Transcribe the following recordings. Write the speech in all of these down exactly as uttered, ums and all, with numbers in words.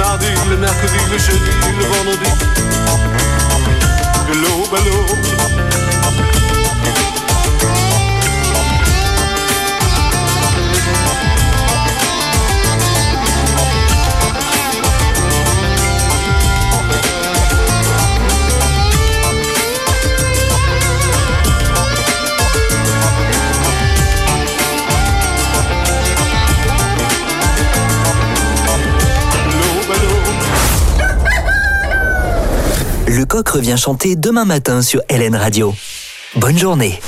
mardi, le mercredi, le jeudi, le vendredi. De l'aube à l'aube. Le coq revient chanter demain matin sur L N Radio. Bonne journée.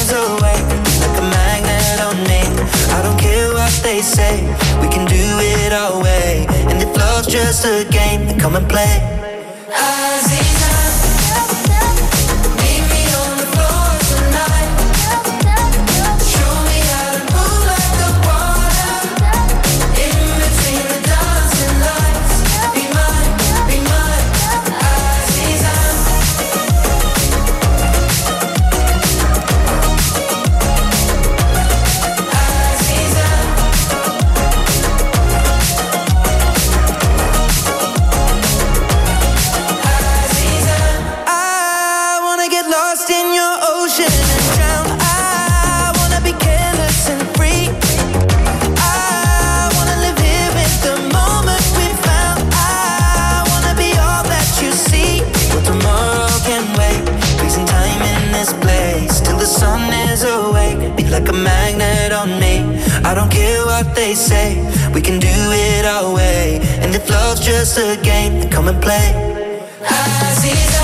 is awake, like a magnet on me. I don't care what they say, we can do it our way. And if love's just a game, then come and play. Aziza, meet me on the floor tonight. Show me how to move like the water. In between the dancing lights. Be mine, be mine, Aziza. Aziza. I wanna get lost in your ocean and drown. I wanna be careless and free. I wanna live here in the moment we found. I wanna be all that you see. Well, tomorrow can wait. Freezing time in this place till the sun is awake. Be like a magnet on me. I don't care what they say, we can do it our way. And if love's just a game, then come and play. Aziza,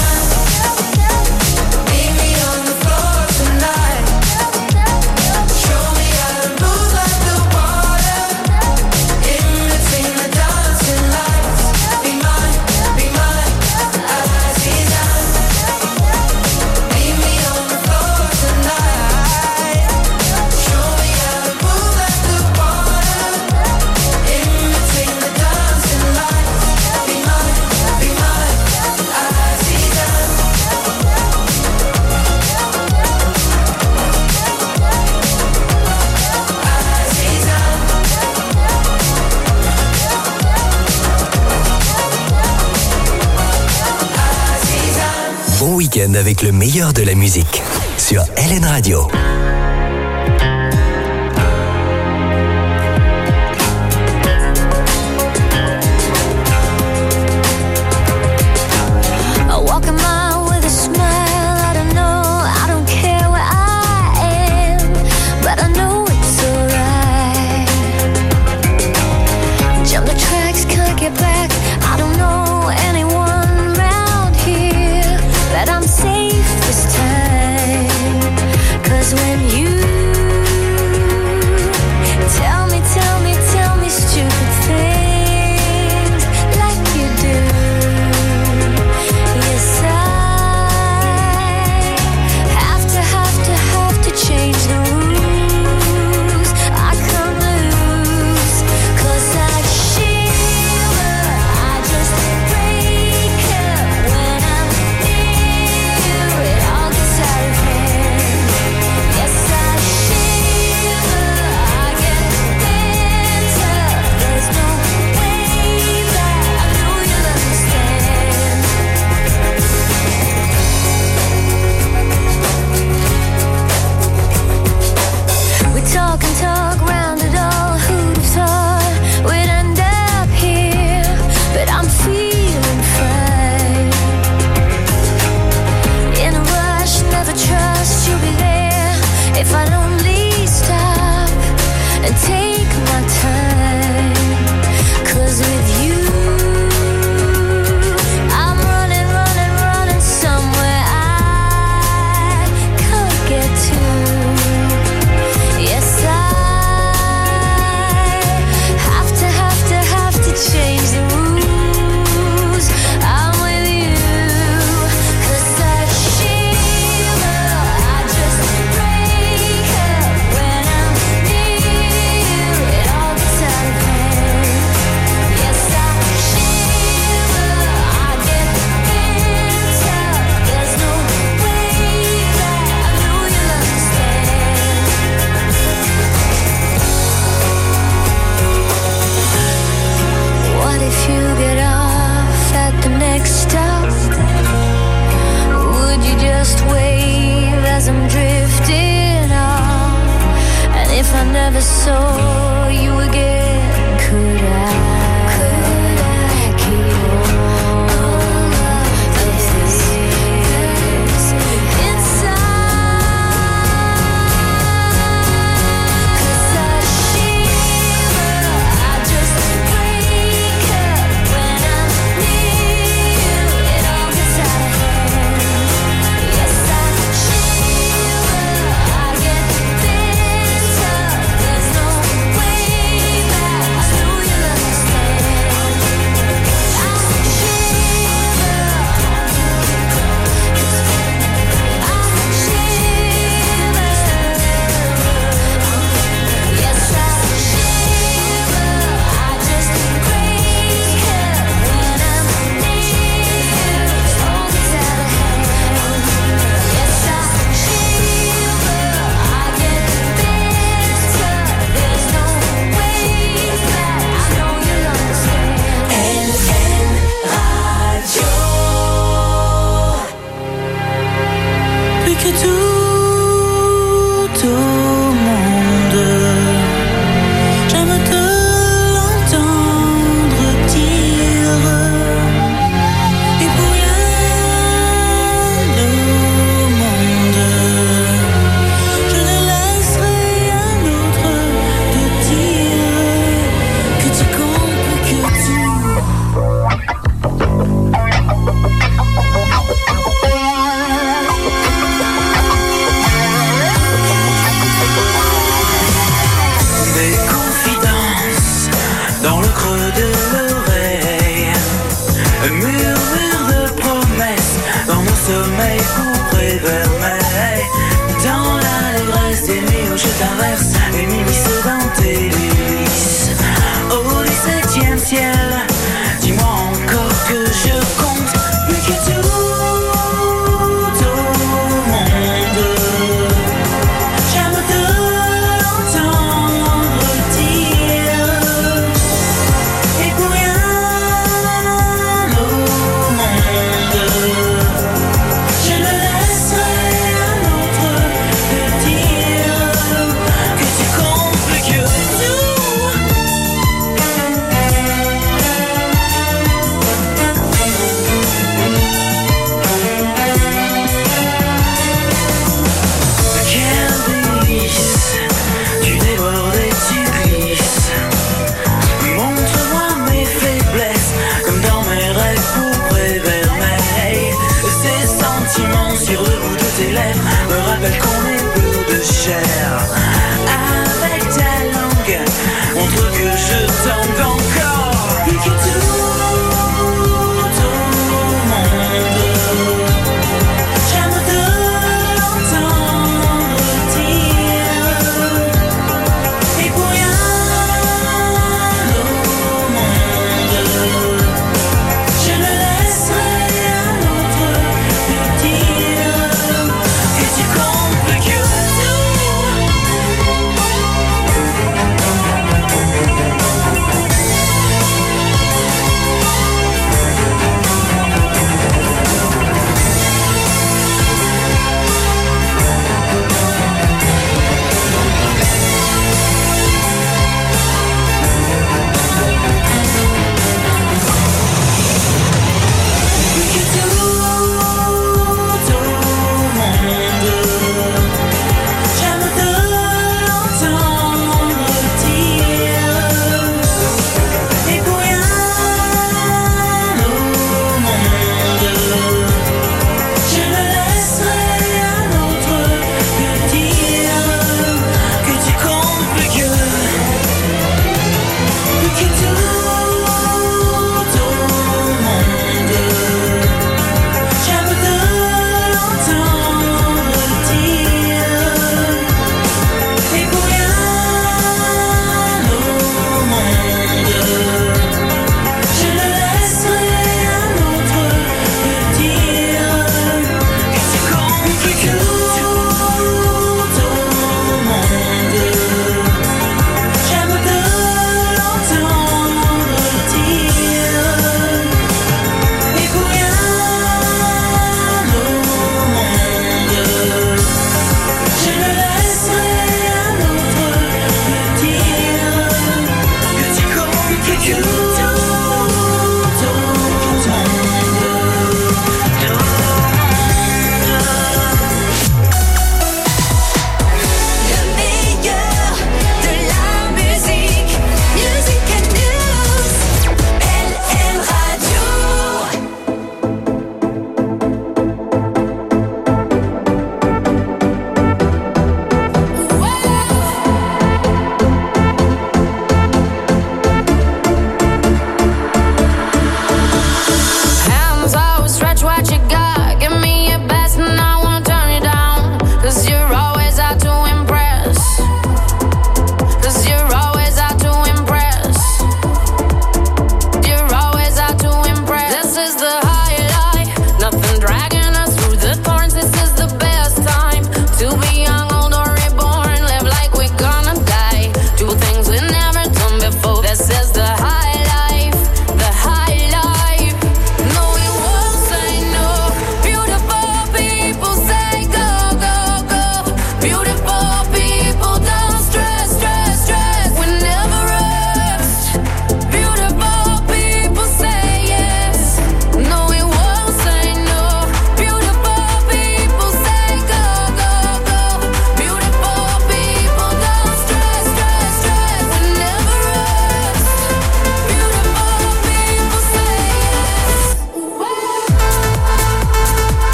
meet me on the floor tonight. Show me how to move like the water. In between the dancing lights. Be mine, be mine, Aziza. Meet me on the floor tonight. Show me how to move like the water. In between the dancing lights. Be mine, be mine, Aziza. Bon week-end avec le meilleur de la musique sur L N Radio. I walk a mile with a smile. I don't know, I don't care where I am, but I know it's alright. Jump the tracks, can't get back. I don't know anyone around here, but I'm safe this time. 'Cause when you tell me, tell me, tell me stupid things like you do, yes, I have to, have to, have to change the rules. I can't lose, 'cause I shiver, I just break up when I'm near you. It all gets out of hand. Yes, I shiver, I get bent up. There's no way that I know you'll understand. We talk and talk round it all. Who'd have thought we'd end up here? But I'm feeling fine. In a rush, never trust you'll be there if I only stop and take my time. 'Cause with you, I'm running, running, running somewhere I can't get to. Yes, I have to, have to, have to change the rules. I'm with you, 'cause I shiver, I just break up when I'm near you. It all gets out of hand. Yes, I shiver, I get bent up. There's no way that I know you'll understand. What if you get off at the next stop? Would you just wave as I'm drifting off? And if I never saw you again, could I? Could I keep all of this inside? 'Cause I shiver, I just break up when I'm near you. It all gets out of hand. Yes, I shiver, I plus que tout au monde. J'aime te l'entendre dire, et pour rien au monde, je ne laisserai un autre te dire que tu comptes, que tu. Des confidences dans le creux de l'oreille, un murmure de promesses dans mon sommeil pour prévermeil. Dans l'allégresse des nuits où je t'inverse et m'immisce dans tes délices. Au dix-septième ciel, dis-moi encore que je compte plus que tout au monde. J'aime te l'entendre dire, et pour rien au monde, je ne laisserai un autre te dire que tu comptes plus que tout. Quelle délice, tu débordes et tu glisses. Montre-moi mes faiblesses, comme dans mes rêves pour prévermeil. Ces sentiments sur le bout de tes lèvres me rappellent qu'on est peu de chair. Avec ta langue, montre que je t'aime encore. Plus que tout au monde, j'aime te l'entendre dire, et pour rien au monde, je ne laisserai un autre te dire que tu comptes plus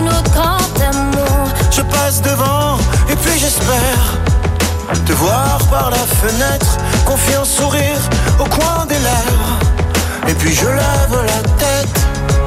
notre grand amour. Je passe devant et puis j'espère te voir par la fenêtre, confiant sourire au coin des lèvres. Et puis je lève la tête.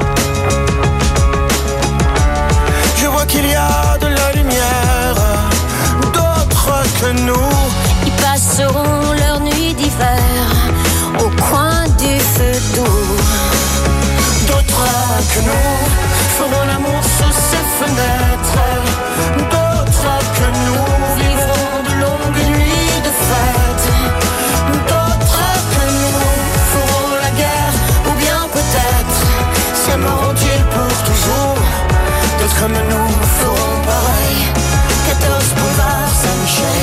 Je vois qu'il y a de la lumière, d'autres que nous. Ils passeront leur nuit d'hiver au coin du feu doux. D'autres que nous feront l'amour sous ces fenêtres. D'autres que nous vivront de longues nuits de fête. D'autres que nous feront la guerre, ou bien peut-être s'aimeront-ils pour toujours. D'autres comme nous feront pareil. quatorze boulevard Saint-Michel.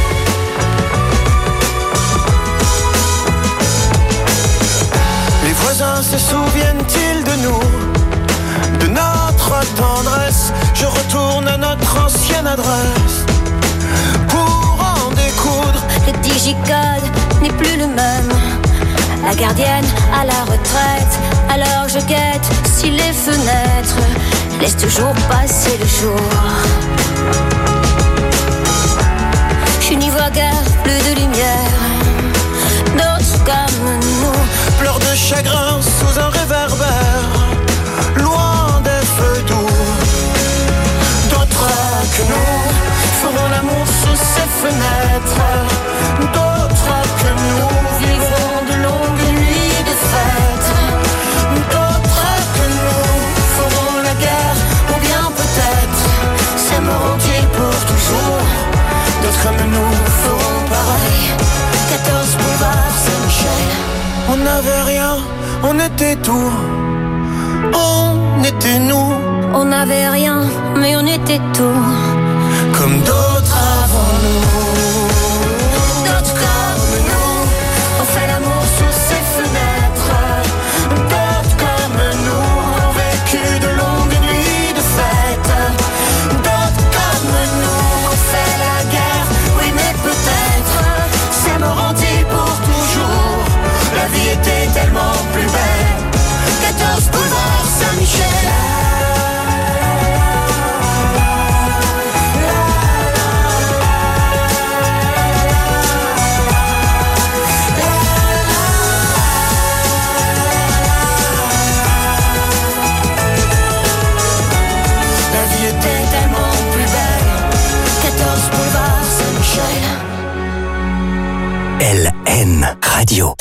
Les voisins se souviennent-ils de nous, de notre tendresse? Je retourne à notre ancienne adresse pour en découdre. Le digicode n'est plus le même. La gardienne à la retraite. Alors je guette si les fenêtres laissent toujours passer le jour. Je n'y vois guère plus de lumière. D'autres comme nous pleurent de chagrin sous un réverbère, loin des feux doux. D'autres que nous feront l'amour sous ces fenêtres. D'autres que nous vivront de longues nuits de fête. D'autres que nous feront la guerre, ou bien peut-être s'aimeront-ils pour toujours. D'autres comme nous feront pareil. quatorze boulevard Saint-Michel. On n'avait rien, on était tout. On était nous. On n'avait rien, mais on était tout. Comme d'autres avant nous. D'autres comme nous ont fait l'amour sous ces fenêtres. D'autres comme nous ont vécu de longues nuits de fête. D'autres comme nous ont fait la guerre. Oui mais peut-être s'aimeront-ils pour toujours. La vie était tellement plus belle. quatorze boulevard Saint-Michel. L N Radio.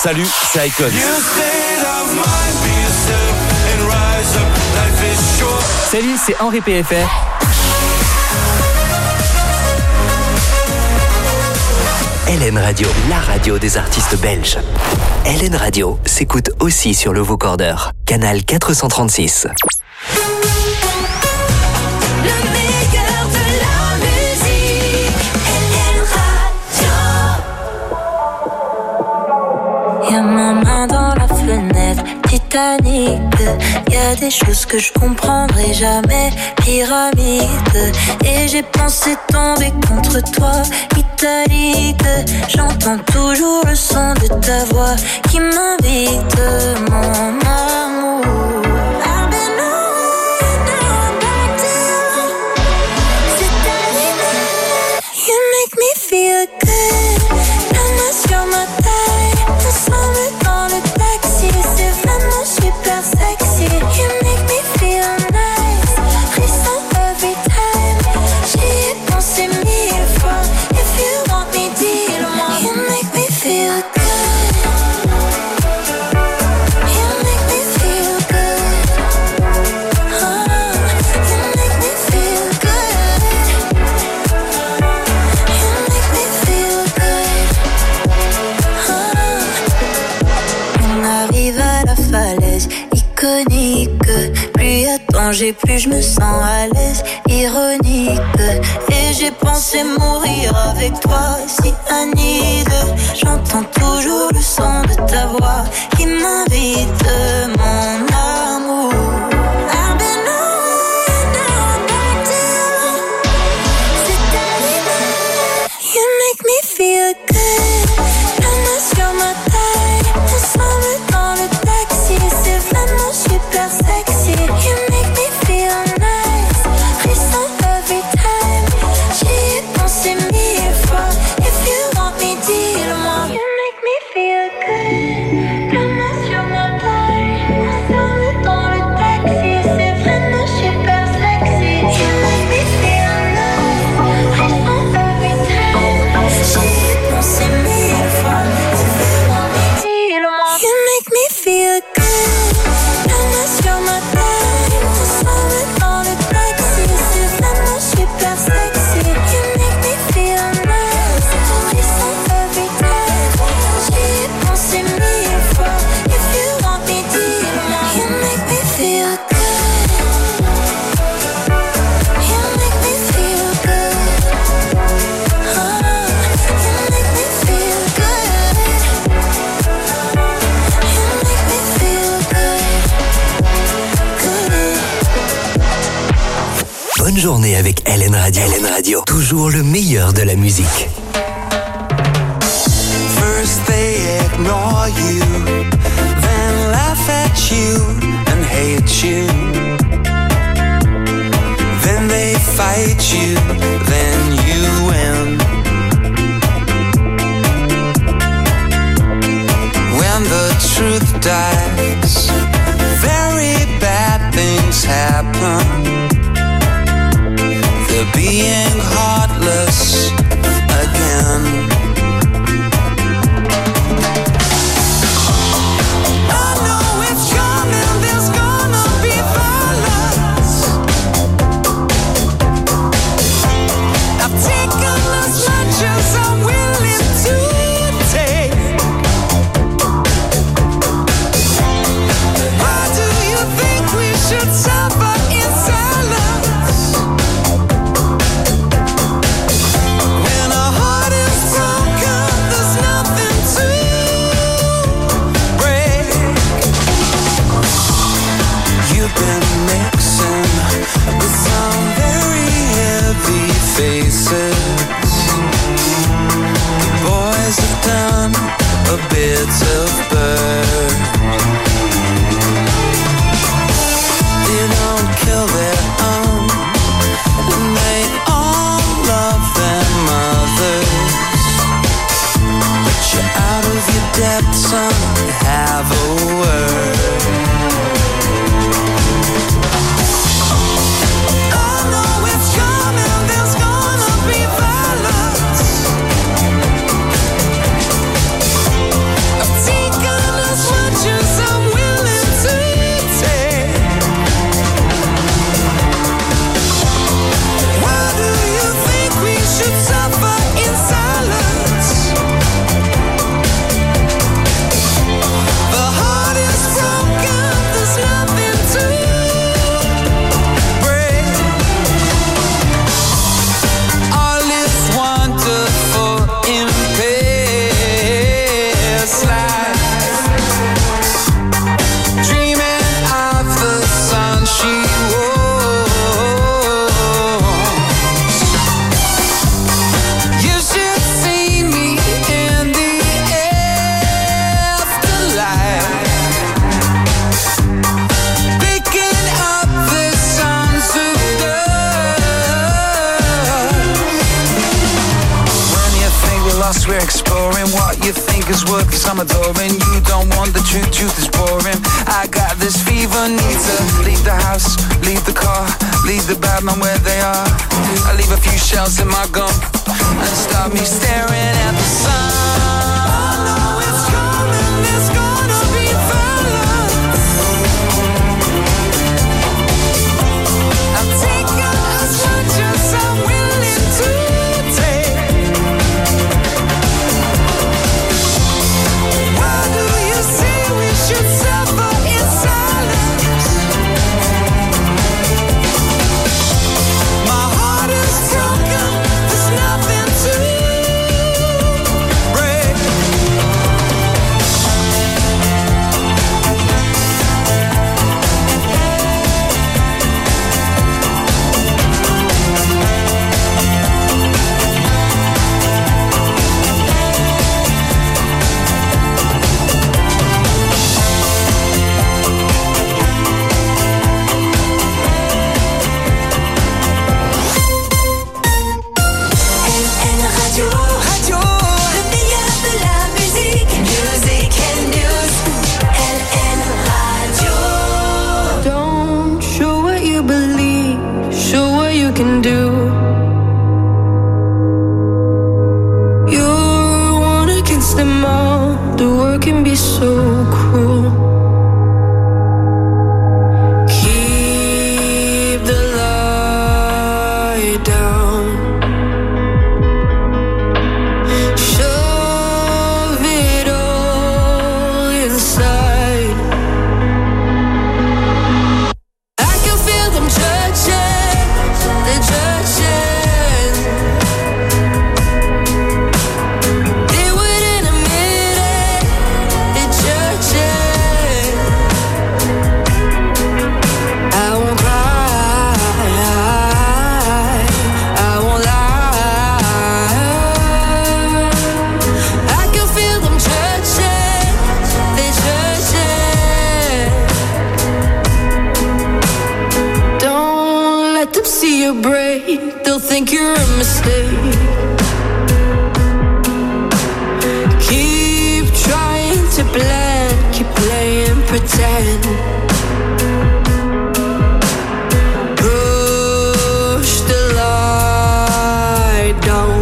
Salut, c'est Icon. Salut, c'est Henri P F R. L N Radio, la radio des artistes belges. L N Radio s'écoute aussi sur le vocoder, canal quatre cent trente-six. Le meilleur de la musique, L N Radio. Y'a ma main dans la fenêtre, Titanic. Y'a des choses que je comprendrai jamais, pyramide. Et j'ai pensé tomber contre toi, italique. J'entends toujours le son de ta voix qui m'invite, mon amour. I've been away, now I'm back to c'est terminé. You make me feel good. La main sur ma taille, ensemble dans le taxi, c'est vraiment super sexy. You make me feel nice, frisson every time. J'y ai pensé mille fois. If you want me, dis-le-moi. You make me feel good. You make me feel good. Oh, you make me feel good. You make me feel good. Oh. On arrive à la falaise iconique. Plus y a danger, plus je me sens à l'aise, ironique. Et j'ai pensé mourir avec toi, si Anide. J'entends toujours le son de ta voix qui m'invite, mon amour. I've been away, now I'm back to c'est terminé. You make me feel good. La main sur ma taille, ensemble dans le taxi, c'est vraiment super sexy. You make me feel nice, frisson every time. J'y ai pensé mille fois. If you want me, dis-le-moi. You make me feel good. La main sur ma taille, ensemble dans le taxi, c'est vraiment super sexy. You make me feel nice, frisson every time. J'y ai pensé mille fois. If you want me, dis-le-moi. You make me feel good. La main sur ma taille, ensemble dans le taxi, c'est vraiment super sexy. You make me feel nice, frisson every time. J'y ai pensé mille fois. If you want me, dis-le-moi. You make me feel good. You make me feel good. Oh, you make me feel good. You make me feel good. Good. Bonne journée avec L N Radio. L N Radio, toujours le meilleur de la musique. First they ignore you, then laugh at you and hate you. Then they fight you, then you win. When the truth dies, very bad things happen. They're being heartless again. I know it's coming, there's gonna be violence. I've taken as much as I'm willing to take. Why do you think we should suffer in silence? When our heart is broken, there's nothing to break. You've been mixing with some very heavy faces. The boys have done a bit of bird. They don't kill their own, and they all love their mothers. But you're out of your depth, son, have a word. I know it's coming, there's gonna be violence. I've taken exploring what you think is worth, cause I'm adoring. You don't want the truth, truth is boring. I got this fever, need to leave the house, leave the car, leave the bad man where they are. I leave a few shells in my gum and stop me staring at the sun. I know it's coming, it's gonna be violence. I'll take as much as I'm willing to take. Why do you say we should suffer in silence? My heart is broken, there's nothing to break. Radio, radio, le meilleur de la musique, music and news. L N Radio. Don't show what you believe, show what you can do. You're one against them all, the world can be so cruel. Keep the light down. Shove it all inside. I can feel them judging, they're judging. They wouldn't admit it, they're judging. I won't cry, I won't lie. I can feel them judging, they're judging. Don't let them see you break, they'll think you're a mistake. Keep trying to blend, keep playing pretend. Push the light down.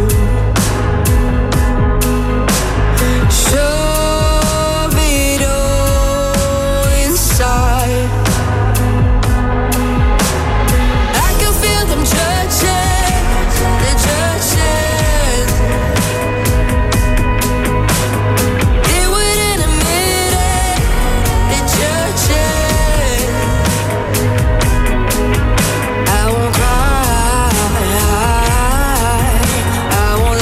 Shove it all inside. I can feel them judging, they're judging. They wouldn't admit it, they're judging. I won't cry, I won't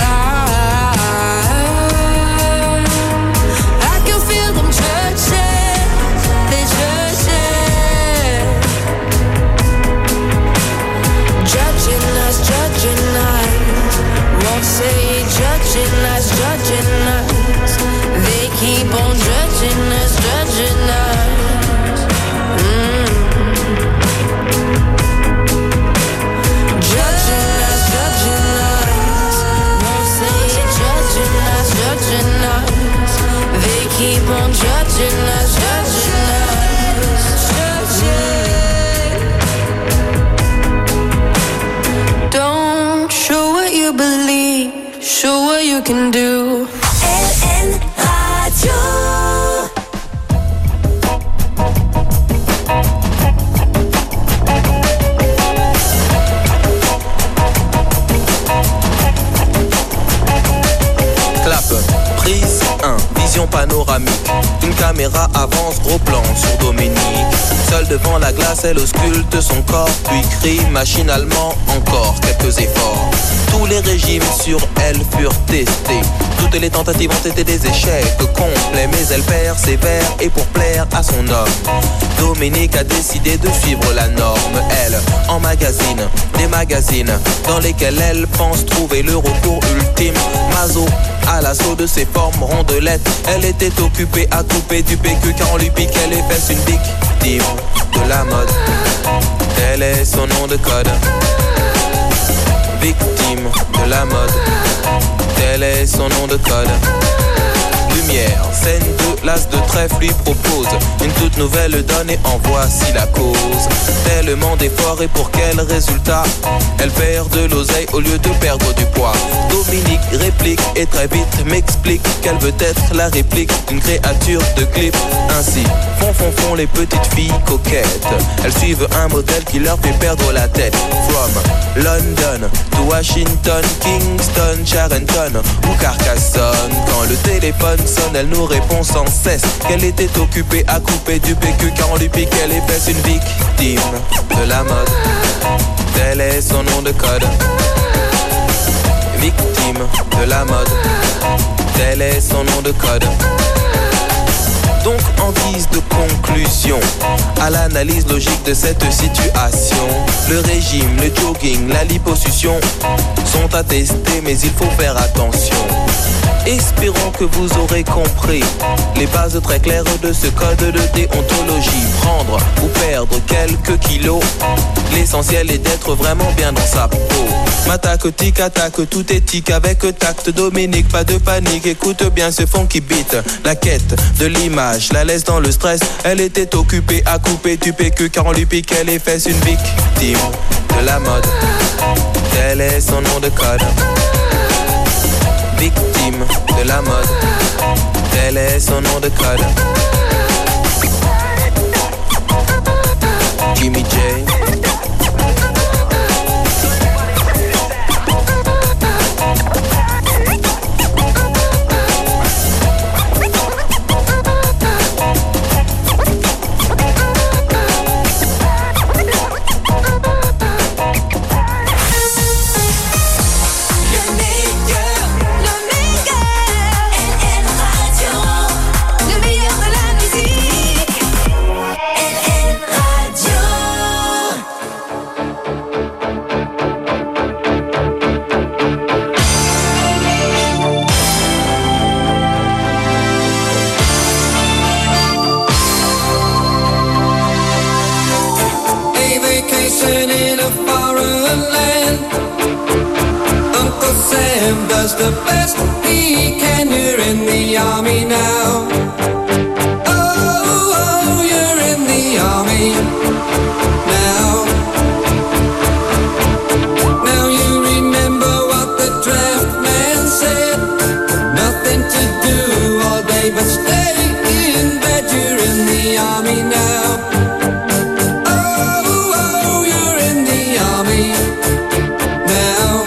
lie. I can feel them judging, they're judging. Judging us, judging us. Won't say judging us, judging us. They keep on judging us, judging us. Mm. Judging us, judging us. Won't say judging us, judging us. They keep on judging us, judging us. Judging. Don't show what you believe, show what you can do. L N Radio. Clap, prise un, vision panoramique. Une caméra avance, gros plan sur Dominique. Seule devant la glace, elle ausculte son corps, puis crie machinalement encore quelques efforts. Tous les régimes sur elle furent testés. Toutes les tentatives ont été des échecs complets, mais elle persévère et pour plaire à son homme, Dominique a décidé de suivre la norme. Elle emmagasine des magazines dans lesquels elle pense trouver le recours ultime. Mazo à l'assaut de ses formes rondelettes, elle était occupée à couper du P Q car on lui piquait les fesses. Une victime de la mode, tel est son nom de code. Victime de la mode, tel est son nom de code. Lumière, scène de l'as de trèfle lui propose une toute nouvelle donne et en voici la cause. Tellement d'efforts et pour quel résultat? Elle perd de l'oseille au lieu de perdre du poids. Dominique réplique et très vite m'explique qu'elle veut être la réplique d'une créature de clip. Ainsi font font font les petites filles coquettes. Elles suivent un modèle qui leur fait perdre la tête. From London to Washington, Kingston, Charenton ou Carcassonne. Quand le téléphone sonne, elle nous répond sans cesse qu'elle était occupée à couper du P Q car on lui piquait les fesses. Une victime de la mode, tel est son nom de code. Victime de la mode, tel est son nom de code. Donc en guise de conclusion à l'analyse logique de cette situation, le régime, le jogging, la liposuction sont attestés mais il faut faire attention. Espérons que vous aurez compris les bases très claires de ce code de déontologie. Prendre ou perdre quelques kilos, l'essentiel est d'être vraiment bien dans sa peau. M'attaque, tic, attaque, tout est tic avec tact. Dominique, pas de panique, écoute bien ce fond qui beat. La quête de l'image, la laisse dans le stress. Elle était occupée à couper du P Q car on lui piquait les fesses. Une victime de la mode, tel est son nom de code. Victime de la mode, tel est son nom de code. Jimmy J. Does the best he can. You're in the army now. Oh, oh, you're in the army now. Now you remember what the draft man said. Nothing to do all day but stay in bed. You're in the army now. Oh, oh, you're in the army now.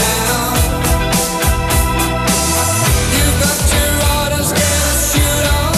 Shoot on.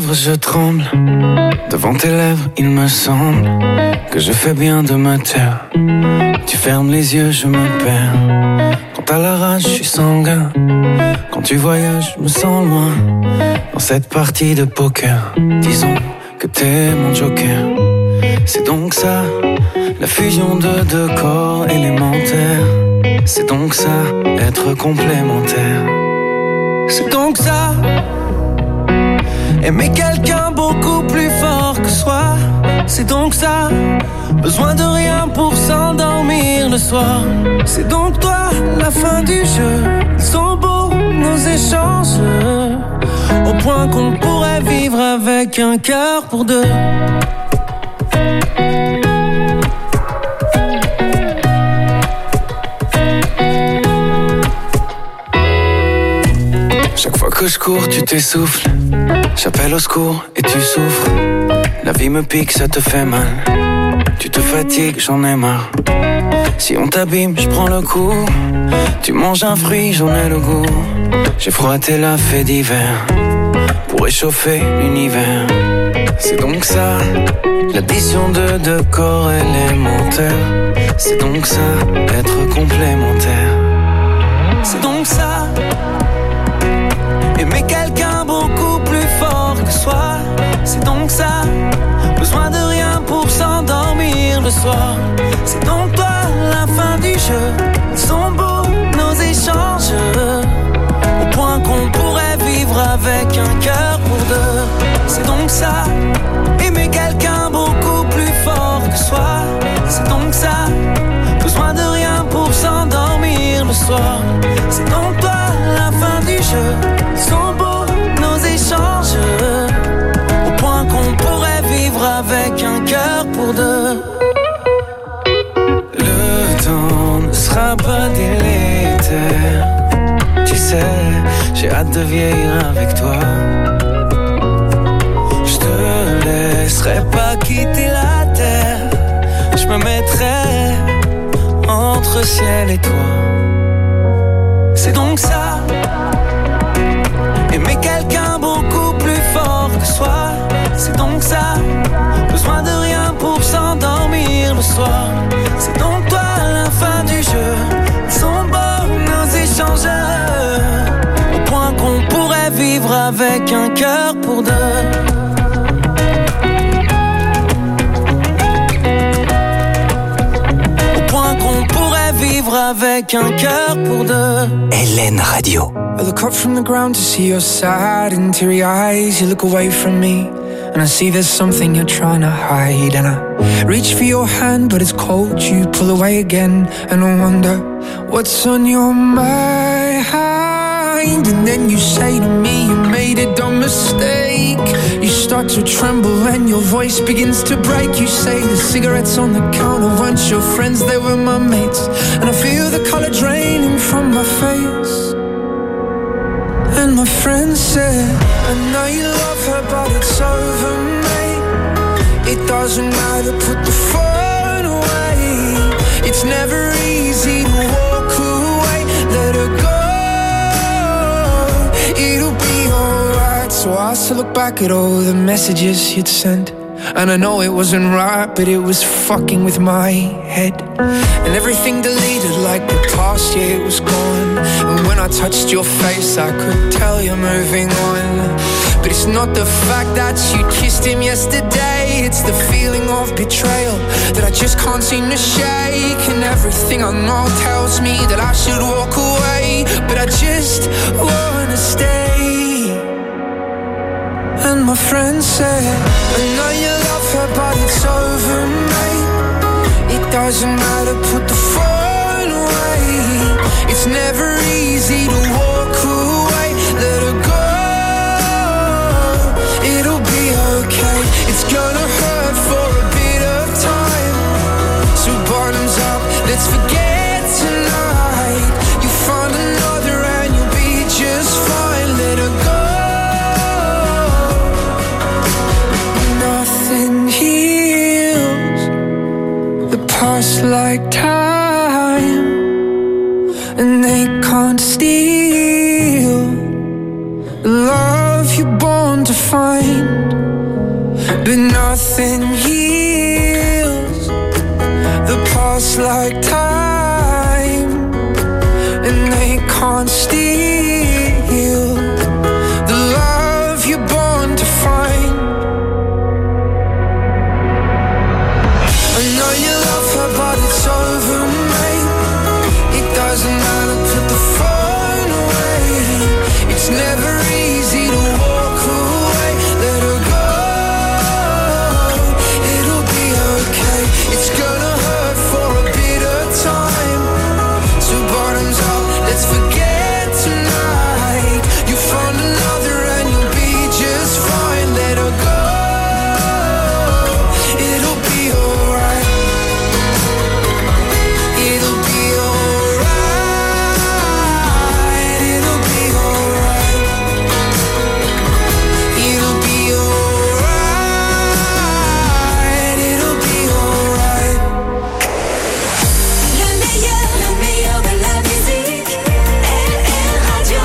lèvres, je tremble. Devant tes lèvres, il me semble que je fais bien de me taire. Tu fermes les yeux, je me perds. Quand t'as la rage, je suis sanguin. Quand tu voyages, je me sens loin. Dans cette partie de poker, disons que t'es mon joker. C'est donc ça, la fusion de deux corps élémentaires. C'est donc ça, être complémentaire. C'est donc ça, aimer quelqu'un beaucoup plus fort que soi. C'est donc ça, besoin de rien pour s'endormir le soir. C'est donc toi, la fin du jeu. Ils sont beaux, nos échanges, au point qu'on pourrait vivre avec un cœur pour deux. Chaque fois que je cours, tu t'essouffles. J'appelle au secours et tu souffres. La vie me pique, ça te fait mal. Tu te fatigues, j'en ai marre. Si on t'abîme, je prends le coup. Tu manges un fruit, j'en ai le goût. J'ai froissé la fée d'hiver pour réchauffer l'univers. C'est donc ça, l'addition de deux corps élémentaires. C'est donc ça, être complémentaire. C'est donc ça, aimer quelqu'un beaucoup plus fort que soi. C'est donc ça, besoin de rien pour s'endormir le soir. C'est donc toi, la fin du jeu. Ils sont beaux, nos échanges, au point qu'on pourrait vivre avec un cœur pour deux. C'est donc ça, aimer quelqu'un beaucoup plus fort que soi. C'est donc ça, besoin de rien pour s'endormir le soir. C'est donc toi, la fin du jeu. Ils sont beaux, nos échanges, au point qu'on pourrait vivre avec un cœur pour deux. Le temps ne sera pas délétère. Tu sais, j'ai hâte de vieillir avec toi. Je te laisserai pas quitter la terre. Je me mettrai entre ciel et toi. C'est donc ça, aimer quelqu'un beaucoup plus fort que soi. C'est donc ça, besoin de rien pour s'endormir le soir. C'est donc toi, la fin du jeu. Ils sont beaux, nos échanges, au point qu'on pourrait vivre avec un cœur pour deux. Au point qu'on pourrait vivre avec un cœur pour deux. Hélène Radio. I look up from the ground to see your sad and teary eyes. You look away from me and I see there's something you're trying to hide. And I reach for your hand but it's cold. You pull away again and I wonder what's on your mind. And then you say to me you made a dumb mistake. You start to tremble and your voice begins to break. You say the cigarettes on the counter weren't your friends, they were my mates. And I feel the color draining from my face. And my friend said, I know you love her but it's over, mate. It doesn't matter, put the phone away. It's never easy to walk away. Let her go, it'll be alright. So I still look back at all the messages you'd sent. And I know it wasn't right, but it was fucking with my head. And everything deleted like the past, yeah, it was gone. And when I touched your face, I could tell you're moving on. But it's not the fact that you kissed him yesterday. It's the feeling of betrayal that I just can't seem to shake. And everything I know tells me that I should walk away, but I just wanna stay. And my friend said, I know you love her but it's over, mate. It doesn't matter, put the phone away. It's never easy to walk away. Let her go, it'll be okay. It's gonna hurt for a bit of time. So bottoms up, let's forget tonight. You find another and you'll be just fine. Let her go. Nothing heals the past like time, and they can't steal the love you're born to find. but nothing heals the past like time, and they can't steal the love you're born to find. I know you love her, but it's over, mate. It doesn't matter, put the phone away. It's never easy to walk away. Let her go, it'll be okay. It's gonna hurt for a bit of time. So bottoms up, let's forget tonight. You found another and you'll be just fine. Let her go, it'll be alright. It'll be alright. It'll be alright. It'll be alright. It'll be alright. Le meilleur, le meilleur de la musique. L L Radio.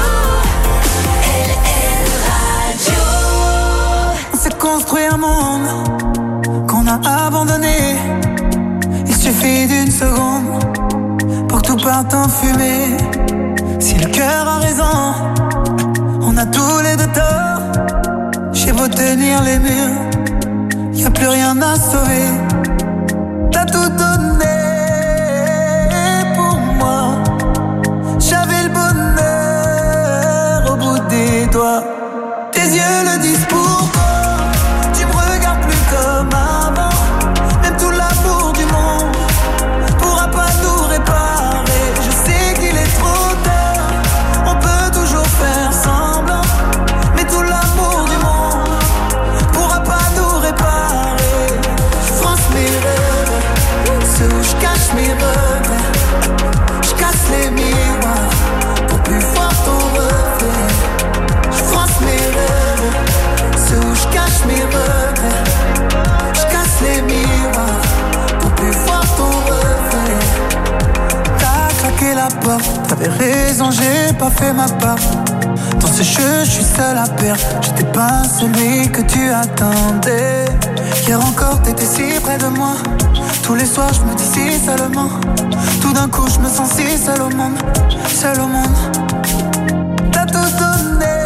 L L Radio. On s'est construit un monde qu'on a abandonné. Il suffit d'une seconde pour que tout parte en fumée. Si le cœur a raison, on a tous les deux tort. J'ai beau tenir les murs, y a plus rien à sauver. T'as tout donné pour moi. J'avais le bonheur au bout des doigts. Tes yeux le disent pourquoi. Tu me regardes plus comme avant. Même tout l'amour du monde pourra pas nous réparer. Je sais qu'il est trop tard. On peut toujours faire semblant. Mais tout l'amour du monde pourra pas nous réparer. Je fronce mes rêves, ceux où je cache mes regrets. Je casse les miroirs pour plus voir ton reflet. Je fronce mes rêves, ceux où je cache mes regrets. Je casse les miroirs pour plus voir ton reflet. T'as claqué la porte, t'avais raison, j'ai pas fait ma part. Dans ce jeu, je suis seul à perdre. J'étais pas celui que tu attendais. Hier encore, t'étais si près de moi. Tous les soirs, je me dis si seulement. Tout d'un coup, je me sens si seul au monde. Seul au monde. T'as tout donné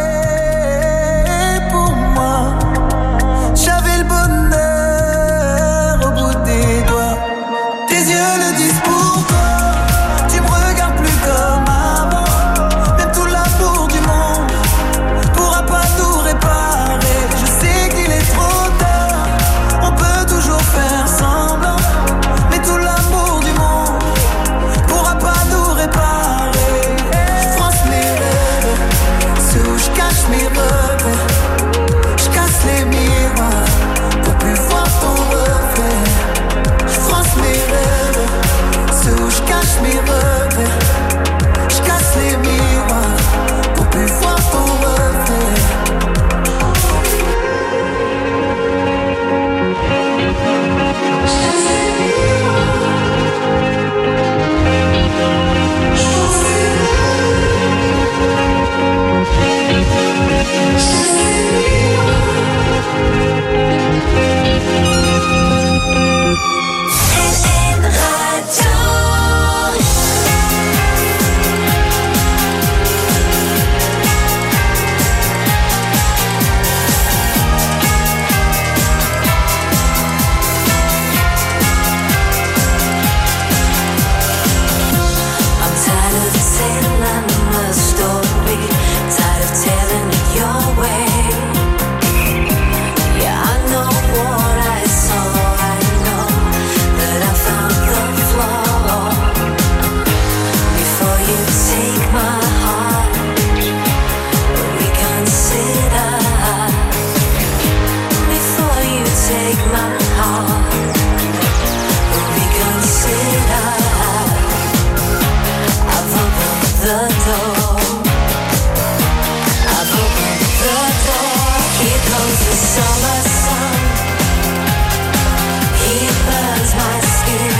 pour moi. J'avais le bonheur au bout des doigts. Tes yeux le disent pourquoi. Tu me regardes plus comme avant. Même tout l'amour du monde pourra pas tout réparer. Je sais qu'il est trop tard. On peut toujours faire semblant. Mais tout l'amour du monde pourra pas nous réparer. Je fronce mes rêves, ceux où je cache mes regrets. Je casse les miroirs pour plus voir ton reflet. Je fronce mes rêves, ceux où je cache mes regrets. Je casse les miroirs pour plus voir ton reflet. L L Radio. I'm tired of telling the story, tired of telling it your way. Yeah, I know what I saw, I know that I found the flaw. Before you take my heart, reconsider. Before you take my heart, reconsider. I've opened the door. I've opened the door. Here comes the summer sun. He burns my skin.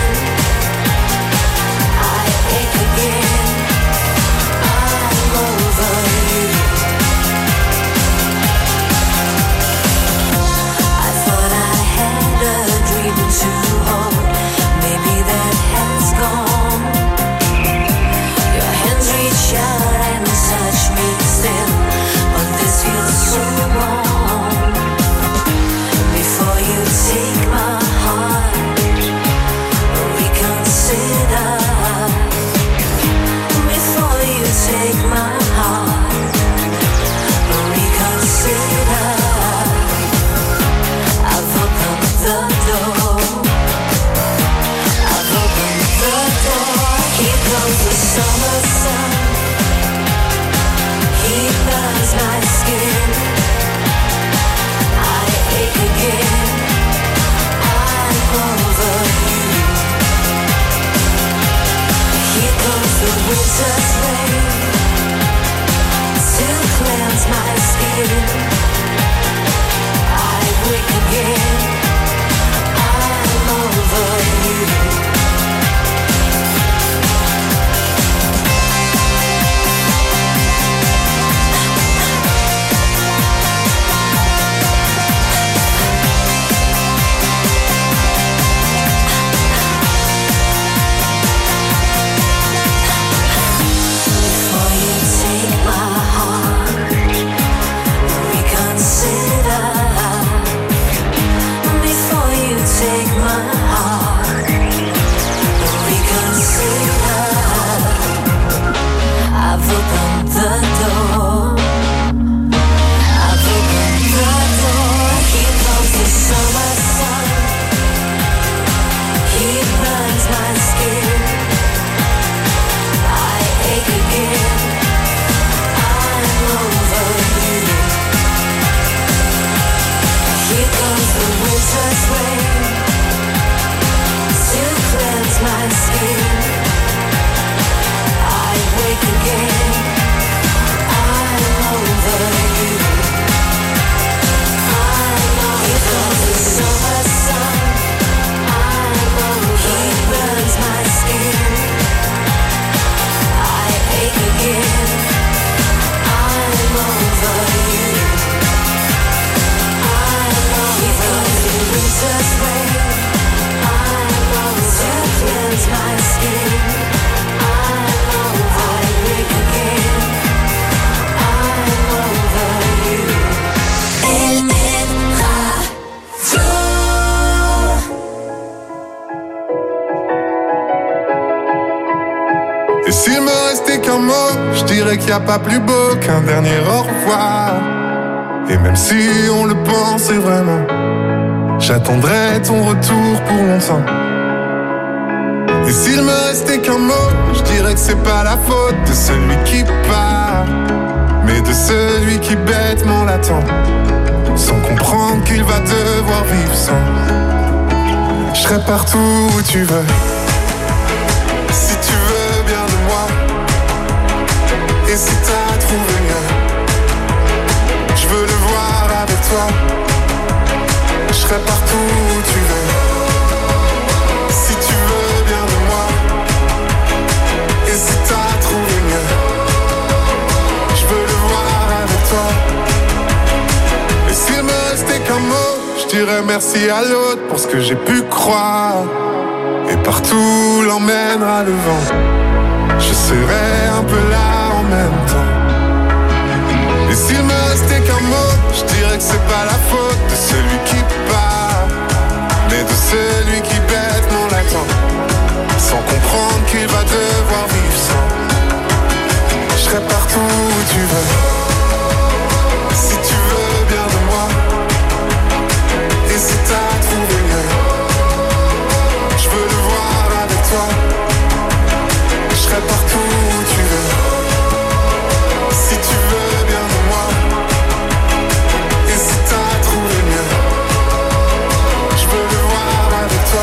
I ache again. I'm over you. I thought I dirais qu'il n'y a pas plus beau qu'un dernier au revoir. Et même si on le pensait vraiment, j'attendrai ton retour pour longtemps. Et s'il me restait qu'un mot, je dirais que c'est pas la faute de celui qui part, mais de celui qui bêtement l'attend, sans comprendre qu'il va devoir vivre sans. Je serai partout où tu veux, si tu veux bien de moi. Et si t'as trouvé mieux, je veux le voir avec toi. Je serai partout où tu veux, si tu veux bien de moi. Et si t'as trouvé mieux, je veux le voir avec toi. Et s'il me restait qu'un mot, je dirais merci à l'autre pour ce que j'ai pu croire. Et partout l'emmènera le vent, je serai un peu là en même temps. Et s'il me restait qu'un mot, je dirais que c'est pas la faute de celui qui part, mais de celui qui bêtement l'attend, sans comprendre qu'il va devoir vivre sans. Je serai partout où tu veux, si tu veux bien de moi. Et si t'as trouvé mieux, je veux le voir avec toi. Je serai partout où tu veux, si tu veux bien de moi. Et si t'as trouvé mieux, je veux le voir avec toi.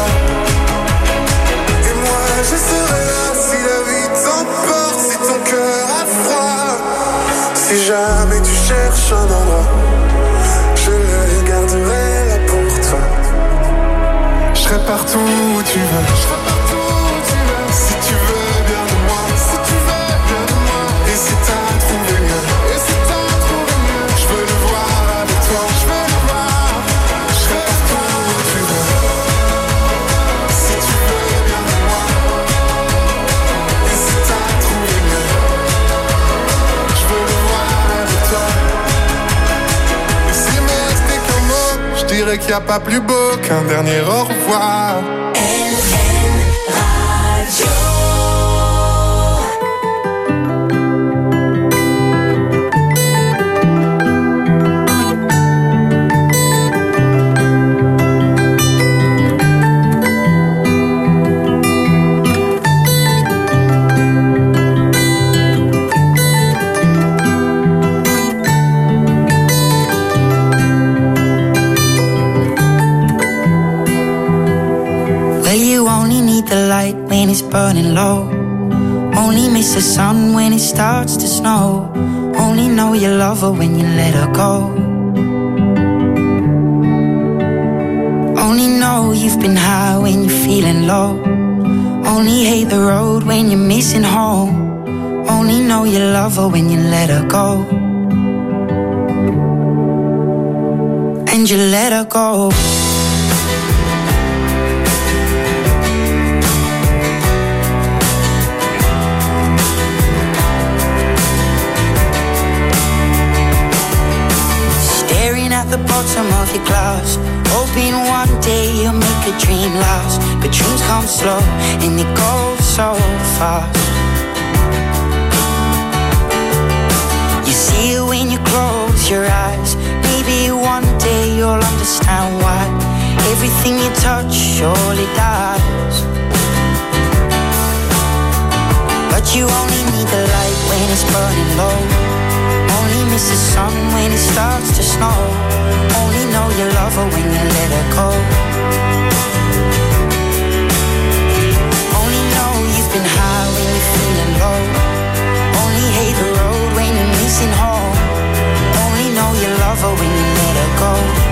Et moi je serai là si la vie t'emporte, si ton cœur a froid. Si jamais tu cherches un endroit, je le garderai là pour toi. Je serai partout où tu veux, je serai partout où tu veux. Si tu veux bien de moi, si tu veux bien de moi. Et si t'as trouvé mieux, et si t'as trouvé mieux, je veux le voir avec toi, je veux le voir. Je serai partout où tu veux, si tu veux bien de moi. Et si t'as trouvé mieux, je veux le voir avec toi. Et s'il me restait qu'un mot, je dirais qu'il n'y a pas plus beau qu'un dernier au revoir. When it's burning low, only miss the sun when it starts to snow. Only know you love her when you let her go. Only know you've been high when you're feeling low. Only hate the road when you're missing home. Only know you love her when you let her go. And you let her go. At the bottom of your glass, hoping one day you'll make a dream last. But dreams come slow and they go so fast. You see it when you close your eyes. Maybe one day you'll understand why everything you touch surely dies. But you only need the light when it's burning low. Only miss the sun when it starts to snow. Only know you love her when you let her go. Only know you've been high when you're feeling low. Only hate the road when you're missing home. Only know you love her when you let her go.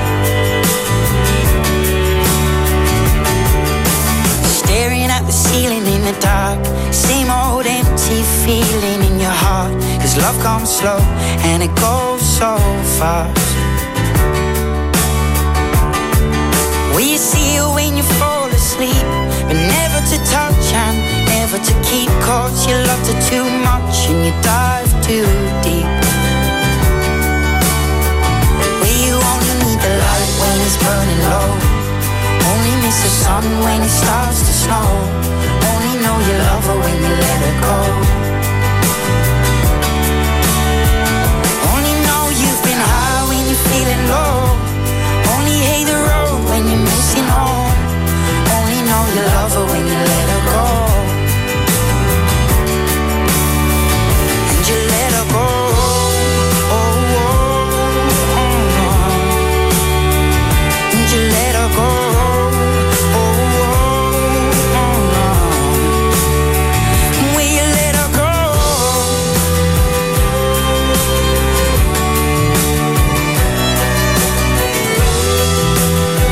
Staring at the ceiling in the dark, same old empty feeling in your heart. Cause love comes slow and it goes so fast. Will you see her when you fall asleep, but never to touch and never to keep? Cause you loved her too much and you dive too deep. Will you only need the light when it's burning low? Only miss the sun when it starts to snow. Only know you love her when you let her go.